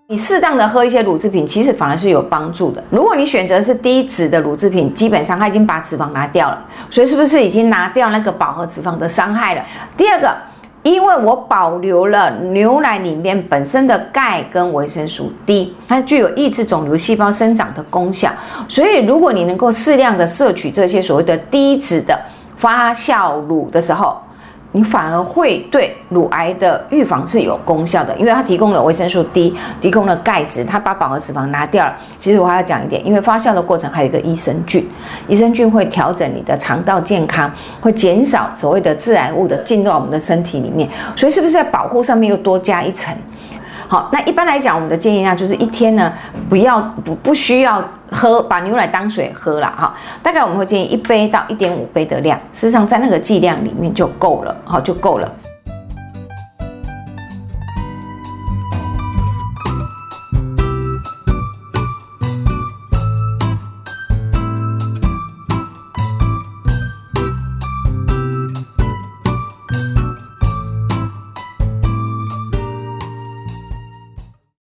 你适当的喝一些乳制品，其实反而是有帮助的。如果你选择是低脂的乳制品，基本上它已经把脂肪拿掉了，所以是不是已经拿掉那个饱和脂肪的伤害了？第二个，因为我保留了牛奶里面本身的钙跟维生素 D， 它具有抑制肿瘤细胞生长的功效，所以如果你能够适量的摄取这些所谓的低脂的发酵乳的时候，你反而会对乳癌的预防是有功效的，因为它提供了维生素 D， 提供了钙质，它把饱和脂肪拿掉了。其实我还要讲一点，因为发酵的过程还有一个益生菌，益生菌会调整你的肠道健康，会减少所谓的致癌物的进入到我们的身体里面，所以是不是在保护上面又多加一层？好，那一般来讲，我们的建议呢，就是一天呢，不需要把牛奶当水喝啦，哈，大概我们会建议1杯到1.5杯的量，事实上在那个剂量里面就够了，好，就够了。